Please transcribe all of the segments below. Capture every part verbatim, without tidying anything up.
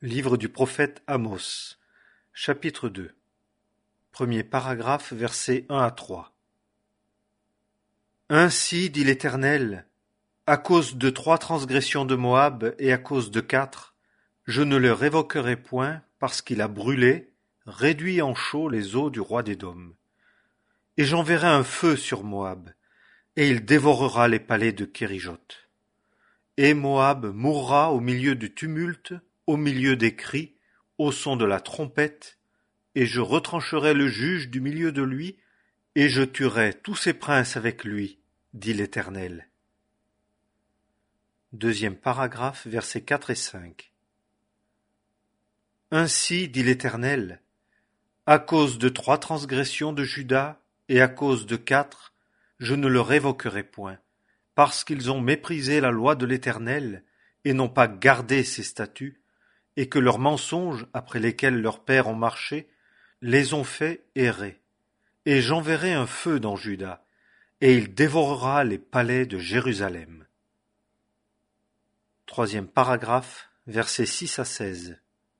Livre du prophète Amos, chapitre deux. Premier paragraphe, versets un à trois. Ainsi dit l'Éternel, à cause de trois transgressions de Moab et à cause de quatre, je ne le révoquerai point parce qu'il a brûlé, réduit en chaux les eaux du roi d'Édom. Et j'enverrai un feu sur Moab, et il dévorera les palais de Kérijot. Et Moab mourra au milieu du tumulte, au milieu des cris, au son de la trompette, et je retrancherai le juge du milieu de lui, et je tuerai tous ses princes avec lui, dit l'Éternel. Deuxième paragraphe, versets quatre et cinq. Ainsi dit l'Éternel, à cause de trois transgressions de Juda, et à cause de quatre, je ne le révoquerai point, parce qu'ils ont méprisé la loi de l'Éternel, et n'ont pas gardé ses statuts, et que leurs mensonges, après lesquels leurs pères ont marché, les ont fait errer. Et j'enverrai un feu dans Juda, et il dévorera les palais de Jérusalem. Troisième paragraphe, versets six à seize.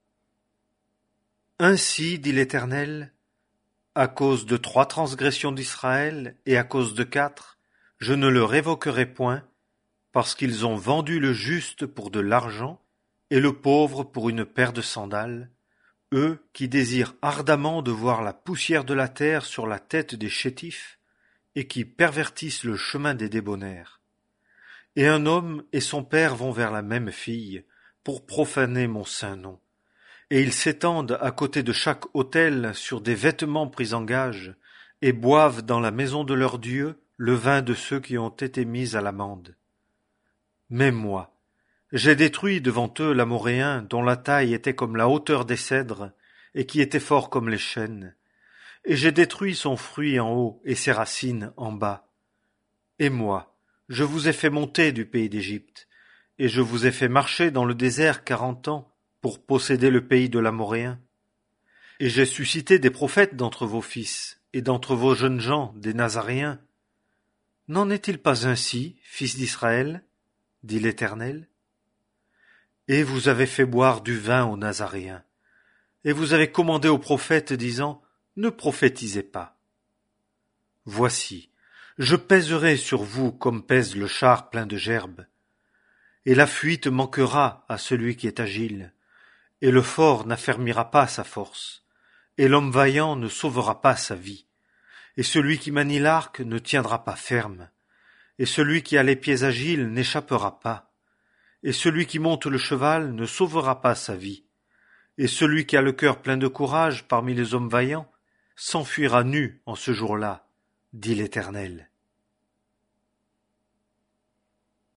Ainsi dit l'Éternel, à cause de trois transgressions d'Israël, et à cause de quatre, je ne le révoquerai point, parce qu'ils ont vendu le juste pour de l'argent, et le pauvre pour une paire de sandales, eux qui désirent ardemment de voir la poussière de la terre sur la tête des chétifs, et qui pervertissent le chemin des débonnaires. Et un homme et son père vont vers la même fille, pour profaner mon saint nom. Et ils s'étendent à côté de chaque autel sur des vêtements pris en gage, et boivent dans la maison de leur Dieu le vin de ceux qui ont été mis à l'amende. Mais moi, j'ai détruit devant eux l'Amoréen dont la taille était comme la hauteur des cèdres, et qui était fort comme les chênes. Et j'ai détruit son fruit en haut et ses racines en bas. Et moi, je vous ai fait monter du pays d'Égypte, et je vous ai fait marcher dans le désert quarante ans, pour posséder le pays de l'Amoréen. Et j'ai suscité des prophètes d'entre vos fils, et d'entre vos jeunes gens, des Nazaréens. N'en est-il pas ainsi, fils d'Israël, dit l'Éternel? Et vous avez fait boire du vin aux Nazaréens, et vous avez commandé aux prophètes, disant, ne prophétisez pas. Voici, je pèserai sur vous comme pèse le char plein de gerbes, et la fuite manquera à celui qui est agile, et le fort n'affermira pas sa force, et l'homme vaillant ne sauvera pas sa vie, et celui qui manie l'arc ne tiendra pas ferme, et celui qui a les pieds agiles n'échappera pas, et celui qui monte le cheval ne sauvera pas sa vie, et celui qui a le cœur plein de courage parmi les hommes vaillants s'enfuira nu en ce jour-là, dit l'Éternel.